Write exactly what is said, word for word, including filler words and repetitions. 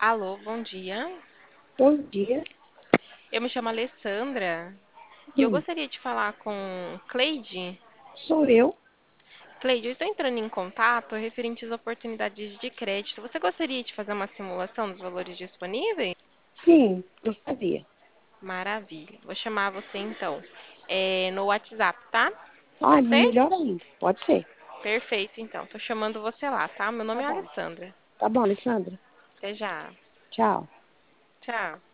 Alô, bom dia. Bom dia, Eu me chamo Alessandra e eu hum, gostaria de falar com Cleide. sou eu? Cleide, eu estou entrando em contato referente às oportunidades de crédito. Você gostaria de fazer uma simulação dos valores disponíveis? Sim, gostaria. Maravilha. Vou chamar você então é, no WhatsApp, tá? Ah, Pode ser? melhor ainda, pode ser. Perfeito, então. Tô chamando você lá, tá? Meu Tá nome é bom, Alessandra. tá bom, Alessandra. Até já. Tchau. Tchau.